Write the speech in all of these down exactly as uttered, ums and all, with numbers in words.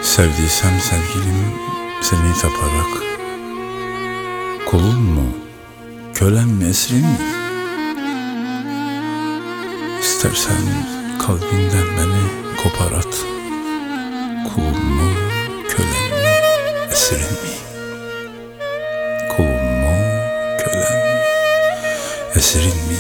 Sevdiysem sevgilim seni taparak, kulun mu, kölen mi, esrin mi? İstersen kalbinden beni kopar at. Kulun mu, kölen mi, esrin mi? Kulun mu, kölen mi, esrin mi?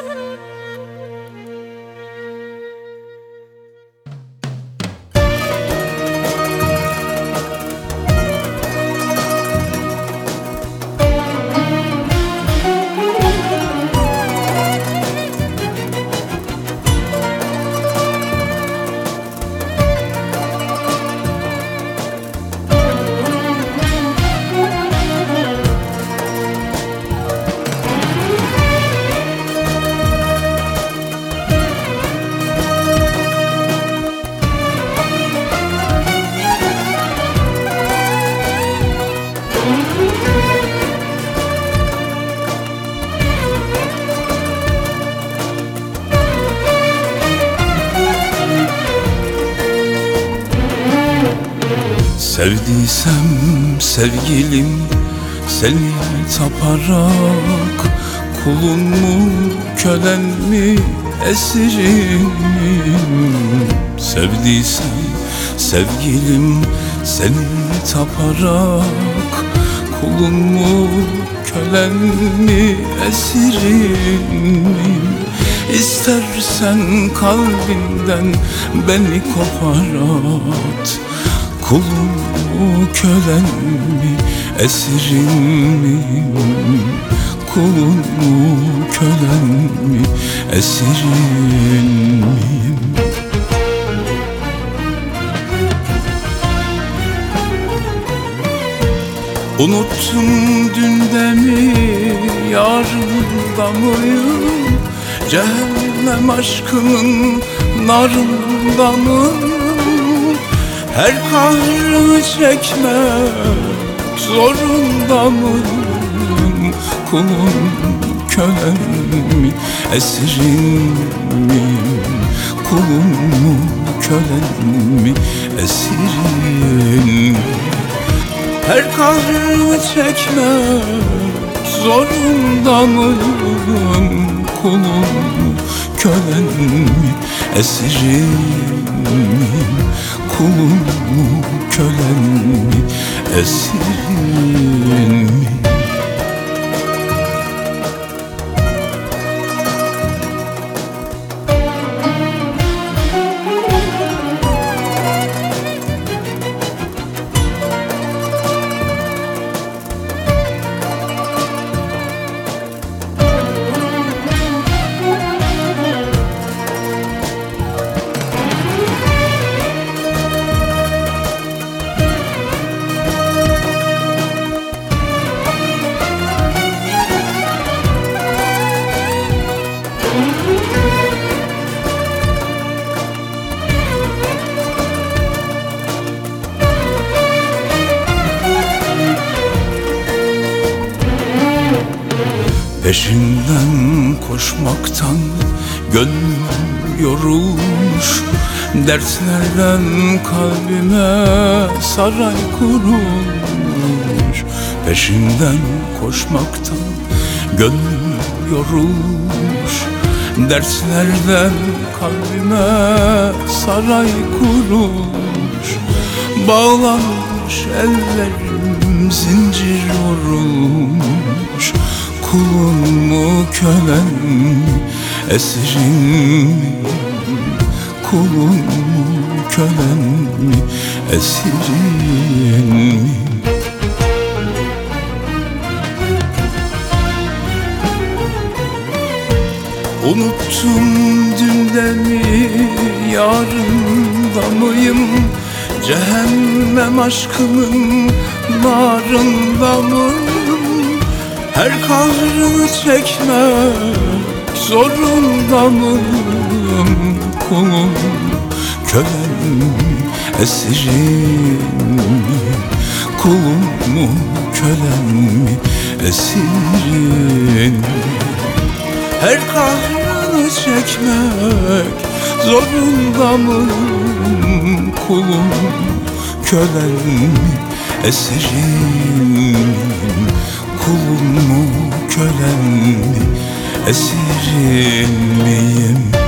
Sevdiysem sevgilim seni taparak, kulun mu, kölen mi, esirim mi? Sevdiysem sevgilim seni taparak, kulun mu, kölen mi, esirim mi? İstersen kalbinden beni kopar at. Kulun mu, kölen mi, esirin mi? Kulun mu, kölen mi, esirin miyim? Unuttum dünde mi, yarında mıyım? Cehennem aşkının narında mı? Her kahrımı çekmek zorunda mıyım? Kulun, kölen mi, esirin miyim? Kulun mu, kölen mi, esirin miyim? Her kahrımı çekmek zorunda mıyım? Kulun mu, kölen mi, esirin miyim? Kulun mu, kölen mi, esirin mi? Peşinden koşmaktan gönlüm yorulmuş, dertlerden kalbime saray kurulmuş. Peşinden koşmaktan gönlüm yorulmuş, dertlerden kalbime saray kurulmuş. Bağlanmış ellerim zincir yorulmuş. Kulun mu, kölen mi, esirin mi? Kulun mu, kölen mi, esirin mi? Unuttum dünde mi, yarında mıyım? Cehennem aşkının narında mı? Her kahrını çekmek zorunda mıyım? Kulun, kölen mi, esirin mi? Kulun mu, kölen mi, esirin mi? Her kahrını çekmek zorunda mıyım? Kulun, kölen mi, esirin miyim? Kulun mu, kölen mi, esirin miyim?